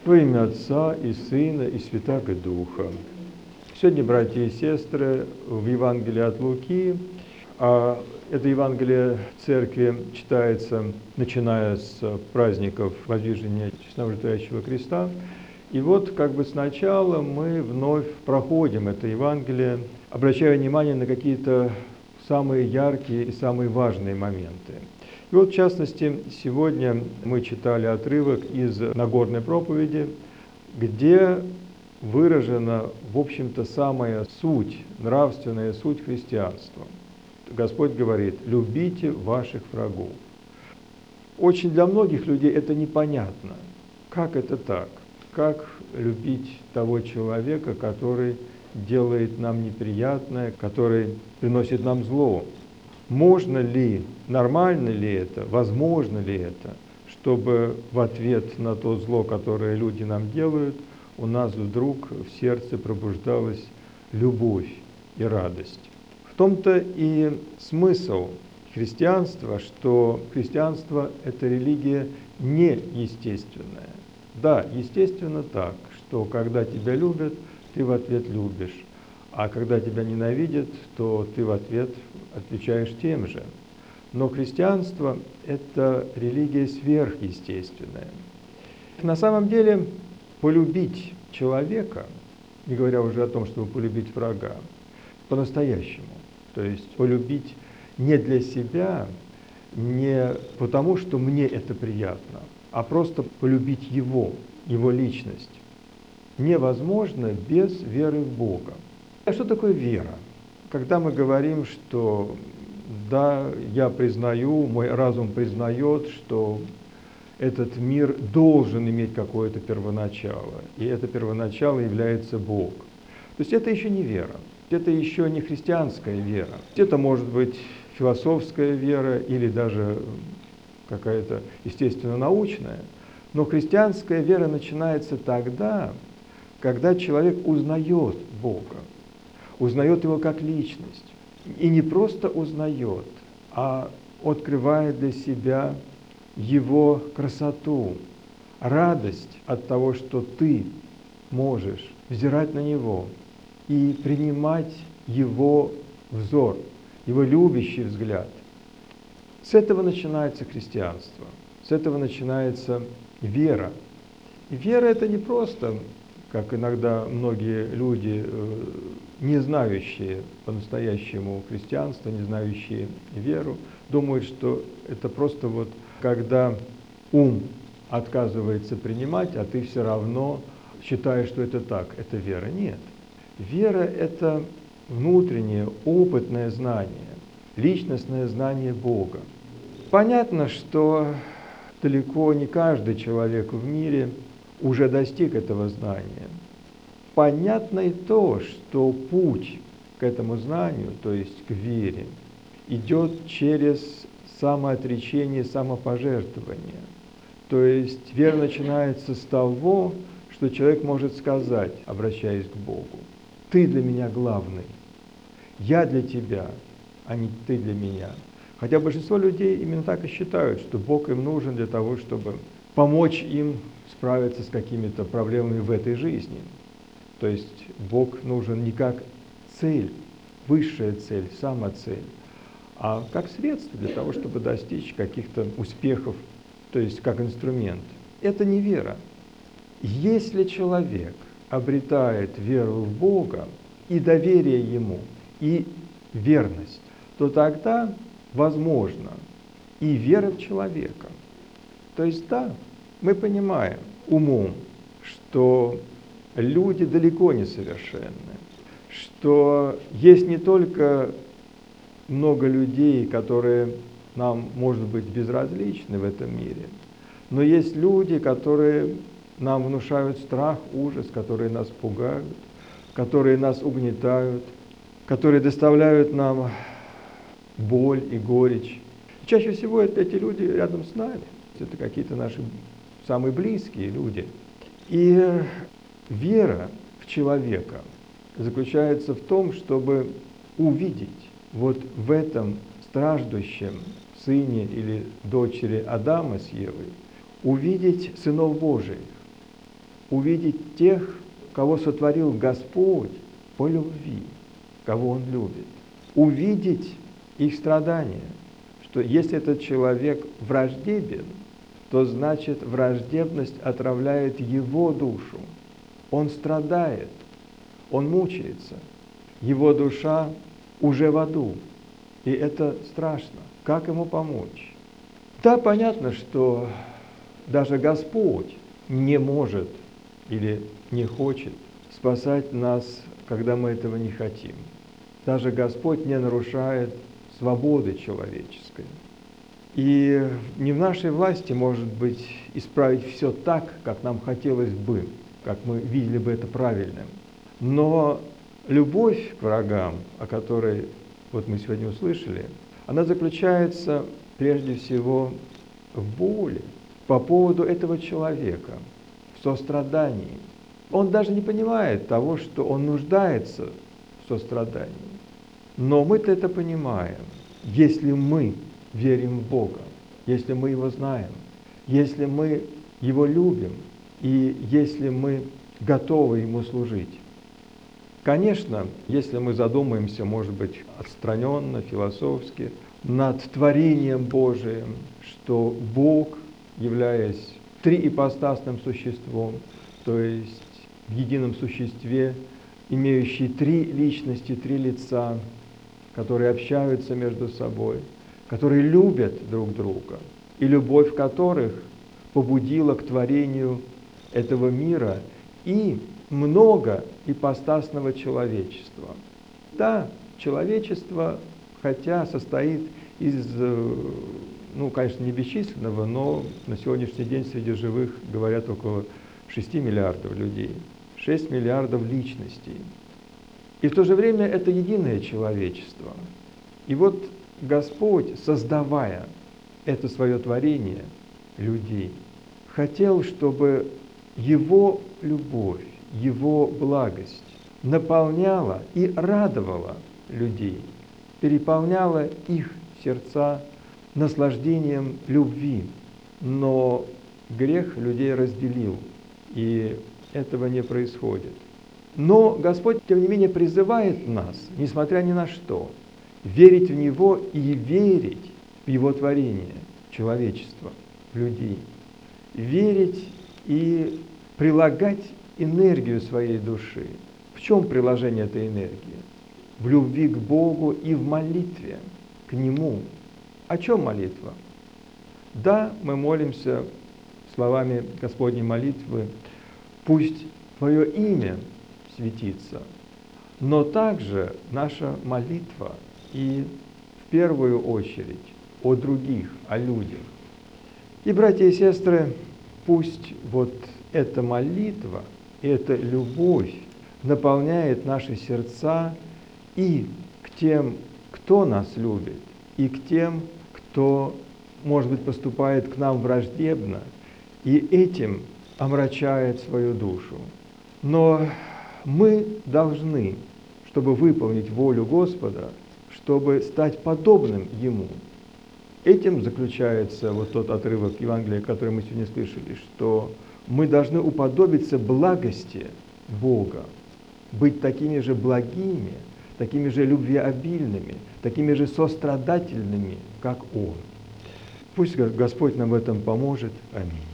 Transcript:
Во имя Отца и Сына и Святаго Духа. Сегодня, братья и сестры, в Евангелии от Луки, это Евангелие Церкви читается, начиная с праздников Воздвижения Честного Животворящего Креста. И вот сначала мы вновь проходим это Евангелие, обращая внимание на какие-то самые яркие и самые важные моменты. И вот, в частности, сегодня мы читали отрывок из Нагорной проповеди, где выражена, в общем-то, самая суть, нравственная суть христианства. Господь говорит: «Любите ваших врагов». Очень для многих людей это непонятно. Как это так? Как любить того человека, который делает нам неприятное, который приносит нам зло? Можно ли, нормально ли это, возможно ли это, чтобы в ответ на то зло, которое люди нам делают, у нас вдруг в сердце пробуждалась любовь и радость? В том-то и смысл христианства, что христианство – это религия неестественная. Да, естественно так, что когда тебя любят, ты в ответ любишь, а когда тебя ненавидят, то ты в ответ отвечаешь тем же. Но христианство – это религия сверхъестественная. На самом деле, полюбить человека, не говоря уже о том, чтобы полюбить врага, по-настоящему, то есть полюбить не для себя, не потому, что мне это приятно, а просто полюбить его личность, невозможно без веры в Бога. А что такое вера? Когда мы говорим, что да, я признаю, мой разум признает, что этот мир должен иметь какое-то первоначало, и это первоначало является Бог. То есть это еще не вера, это еще не христианская вера. Это может быть философская вера или даже какая-то естественно-научная, но христианская вера начинается тогда, когда человек узнает Бога, узнает Его как личность. И не просто узнает, а открывает для себя Его красоту, радость от того, что ты можешь взирать на Него и принимать Его взор, Его любящий взгляд. С этого начинается христианство, с этого начинается вера. И вера – это не просто, как иногда многие люди, не знающие по-настоящему христианства, не знающие веру, думают, что это просто когда ум отказывается принимать, а ты все равно считаешь, что это так, это вера. Нет. Вера – это внутреннее, опытное знание, личностное знание Бога. Понятно, что далеко не каждый человек в мире уже достиг этого знания. Понятно и то, что путь к этому знанию, то есть к вере, идет через самоотречение, самопожертвование. То есть вера начинается с того, что человек может сказать, обращаясь к Богу: «Ты для меня главный, я для тебя, а не ты для меня». Хотя большинство людей именно так и считают, что Бог им нужен для того, чтобы помочь им справиться с какими-то проблемами в этой жизни. То есть Бог нужен не как цель, высшая цель, самоцель, а как средство для того, чтобы достичь каких-то успехов, то есть как инструмент. Это не вера. Если человек обретает веру в Бога и доверие Ему, и верность, то тогда возможно и вера в человека. То есть да, мы понимаем умом, что люди далеко не совершенны, что есть не только много людей, которые нам, может быть, безразличны в этом мире, но есть люди, которые нам внушают страх, ужас, которые нас пугают, которые нас угнетают, которые доставляют нам боль и горечь. Чаще всего эти люди рядом с нами. Это какие-то наши самые близкие люди. И вера в человека заключается в том, чтобы увидеть в этом страждущем сыне или дочери Адама с Евой, увидеть сынов Божиих. увидеть тех, кого сотворил Господь по любви, кого Он любит. Увидеть их страдания, что если этот человек враждебен, то значит враждебность отравляет его душу. Он страдает, он мучается, его душа уже в аду, и это страшно. Как ему помочь? Да, понятно, что даже Господь не может или не хочет спасать нас, когда мы этого не хотим. Даже Господь не нарушает свободы человеческой. И не в нашей власти, может быть, исправить все так, как нам хотелось бы, как мы видели бы это правильным. Но любовь к врагам, о которой вот мы сегодня услышали, она заключается прежде всего в боли по поводу этого человека, в сострадании. Он даже не понимает того, что он нуждается в сострадании. Но мы-то это понимаем, если мы верим в Бога, если мы Его знаем, если мы Его любим и если мы готовы Ему служить. Конечно, если мы задумаемся, может быть, отстраненно, философски, над творением Божиим, что Бог, являясь триипостасным существом, то есть в едином существе, имеющий три личности, три лица, которые общаются между собой, которые любят друг друга, и любовь которых побудила к творению этого мира и много ипостасного человечества. Да, человечество, хотя состоит из, конечно, не бесчисленного, но на сегодняшний день среди живых говорят около 6 миллиардов людей, 6 миллиардов личностей. И в то же время это единое человечество. И вот Господь, создавая это свое творение, людей, хотел, чтобы Его любовь, Его благость наполняла и радовала людей, переполняла их сердца наслаждением любви. Но грех людей разделил, и этого не происходит. Но Господь, тем не менее, призывает нас, несмотря ни на что, верить в Него и верить в Его творение, человечество, людей. Верить и прилагать энергию своей души. В чем приложение этой энергии? В любви к Богу и в молитве к Нему. О чем молитва? Да, мы молимся словами Господней молитвы: «Пусть Твое имя светится», но также наша молитва и в первую очередь о других, о людях. И, братья и сестры, пусть вот эта молитва, эта любовь наполняет наши сердца и к тем, кто нас любит, и к тем, кто, может быть, поступает к нам враждебно, и этим омрачает свою душу. Но мы должны, чтобы выполнить волю Господа, чтобы стать подобным Ему. Этим заключается вот тот отрывок Евангелия, который мы сегодня слышали, что мы должны уподобиться благости Бога, быть такими же благими, такими же любвеобильными, такими же сострадательными, как Он. Пусть Господь нам в этом поможет. Аминь.